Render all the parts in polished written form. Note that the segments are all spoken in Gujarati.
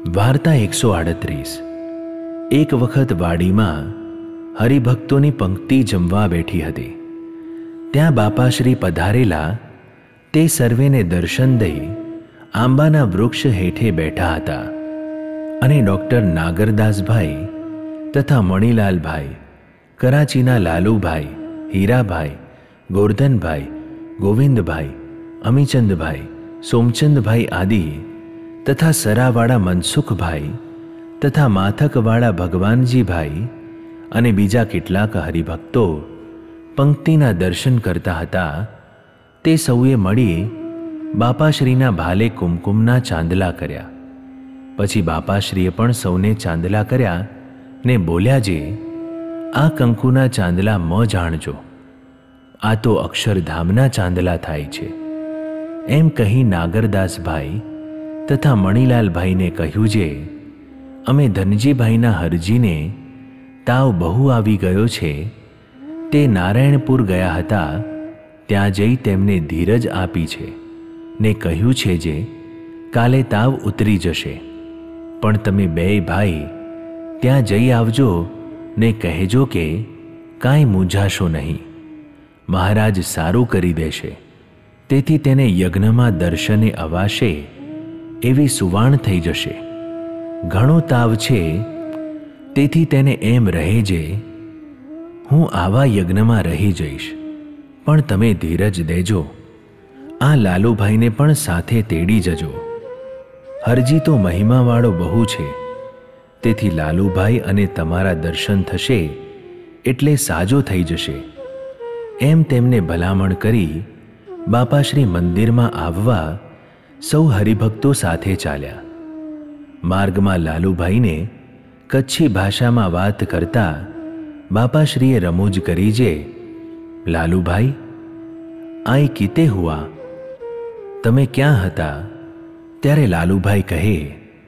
વાર્તા 138। એક વખત વાડીમાં હરિભક્તોની પંક્તિ જમવા બેઠી હતી। ત્યાં બાપાશ્રી પધારેલા તે સર્વેને દર્શન દઈ આંબાના વૃક્ષ હેઠે બેઠા હતા અને ડૉક્ટર નાગરદાસભાઈ તથા મણિલાલભાઈ, કરાચીના લાલુભાઈ, હીરાભાઈ, ગોરધનભાઈ, ગોવિંદભાઈ, અમીચંદભાઈ, સોમચંદભાઈ આદિ તથા સરાવાળા મનસુખભાઈ તથા માથકવાળા ભગવાનજીભાઈ અને બીજા કેટલાક હરિભક્તો પંક્તિના દર્શન કરતા હતા। તે સૌએ મળી બાપાશ્રીના ભાલે કુમકુમના ચાંદલા કર્યા। પછી બાપાશ્રીએ પણ સૌને ચાંદલા કર્યા ને બોલ્યા, જે આ કંકુના ચાંદલા મ જાણજો, આ તો અક્ષરધામના ચાંદલા થાય છે। એમ કહી નાગરદાસભાઈ તથા મણિલાલભાઈને કહ્યું, જે અમે ધનજીભાઈના હરજીને તાવ બહુ આવી ગયો છે, તે નારાયણપુર ગયા હતા, ત્યાં જઈ તેમને ધીરજ આપી છે ને કહ્યું છે, જે કાલે તાવ ઉતરી જશે, પણ તમે બેય ભાઈ ત્યાં જઈ આવજો ને કહેજો કે કાંઈ મૂંઝાશો નહીં, મહારાજ સારું કરી દેશે। તેથી તેને યજ્ઞમાં દર્શને અવાશે એવી સુવાણ થઈ જશે। ઘણો તાવ છે, તેથી તેને એમ રહે, જે હું આવા યજ્ઞમાં રહી જઈશ, પણ તમે ધીરજ દેજો, આ લાલુભાઈને પણ સાથે તેડી જજો। હરજી તો મહિમાવાળો બહુ છે, તેથી લાલુભાઈ અને તમારા દર્શન થશે એટલે સાજો થઈ જશે। એમ તેમને ભલામણ કરી બાપાશ્રી મંદિરમાં આવવા સૌ હરિભક્તો સાથે ચાલ્યા। માર્ગમાં લાલુભાઈને કચ્છી ભાષામાં વાત કરતા બાપાશ્રીએ રમૂજ કરી, જે લાલુભાઈ આઈ કીતે હુઆ, તમે ક્યાં હતા? ત્યારે લાલુભાઈ કહે,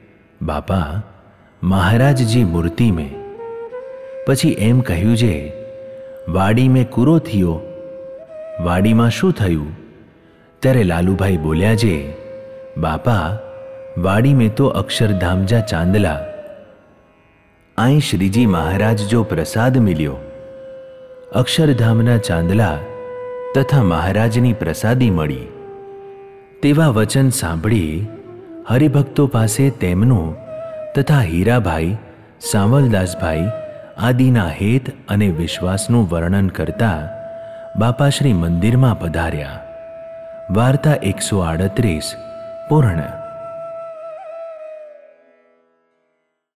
બાપા મહારાજજી મૂર્તિ મેં। પછી એમ કહ્યું, જે વાડી મેં કૂરો થયો, વાડીમાં શું થયું? ત્યારે લાલુભાઈ બોલ્યા, જે બાપા વાડી મેં તો અક્ષરધામજા ચાંદલા, આઈ શ્રીજી મહારાજ જો પ્રસાદ મિલ્યો, અક્ષરધામના ચાંદલા તથા મહારાજની પ્રસાદી મળી। તેવા વચન સાંભળી હરિભક્તો પાસે તેમનું તથા હીરાભાઈ, સાંવલદાસભાઈ આદિના હેત અને વિશ્વાસનું વર્ણન કરતા બાપાશ્રી મંદિરમાં પધાર્યા। વાર્તા 138 પૂર્ણ।